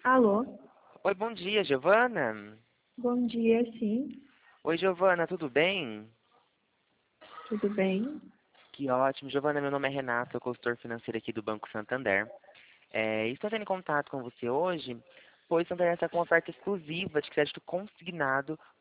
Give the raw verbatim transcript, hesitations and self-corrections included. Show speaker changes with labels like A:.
A: Alô?
B: Oi, bom dia, Giovana.
A: Bom dia, sim.
B: Oi, Giovana, tudo bem?
A: Tudo bem?
B: Que ótimo. Giovana, meu nome é Renato, sou consultor financeiro aqui do Banco Santander. É, estou tendo contato com você hoje, pois o Santander está com uma oferta exclusiva de crédito consignado